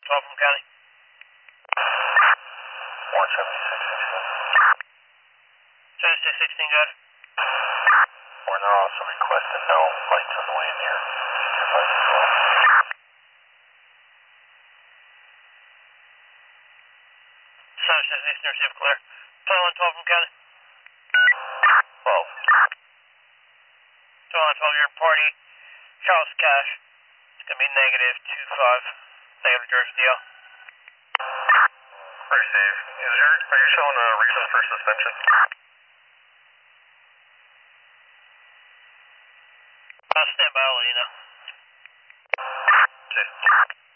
12 from County. 17616. 7616, good. We're now also requesting no lights on the way in here. Secure lights as well. 7616, receive clear. 2112 from County. 12. 2112, your party. Charles Cash. It's going to be negative 25. Negative Georgia DL. Receive. Are you showing a reason for suspension? Stand by, I'll let you know. Okay.